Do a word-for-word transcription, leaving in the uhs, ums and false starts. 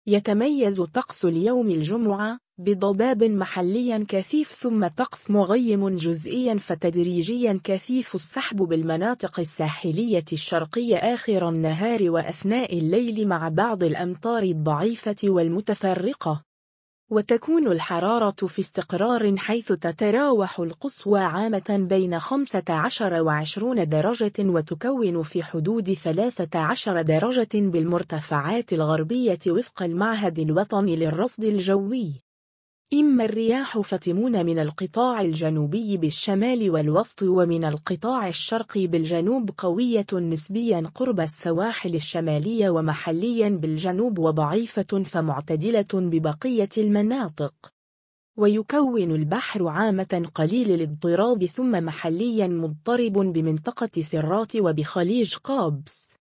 يتميز طقس اليوم الجمعة بضباب محلي كثيف ثم طقس مغيم جزئيا فتدريجيا كثيف السحب بالمناطق الساحلية الشرقية آخر النهار وأثناء الليل مع بعض الأمطار الضعيفة والمتفرقة. وتكون الحرارة في استقرار حيث تتراوح القصوى عامة بين خمسة عشر وعشرين درجة وتكون في حدود ثلاثة عشر درجة بالمرتفعات الغربية وفق المعهد الوطني للرصد الجوي. إما الرياح فتمون من القطاع الجنوبي بالشمال والوسط ومن القطاع الشرقي بالجنوب قوية نسبيا قرب السواحل الشمالية ومحليا بالجنوب وضعيفة فمعتدلة ببقية المناطق. ويكون البحر عامة قليل الاضطراب ثم محليا مضطرب بمنطقة سرات وبخليج قابس.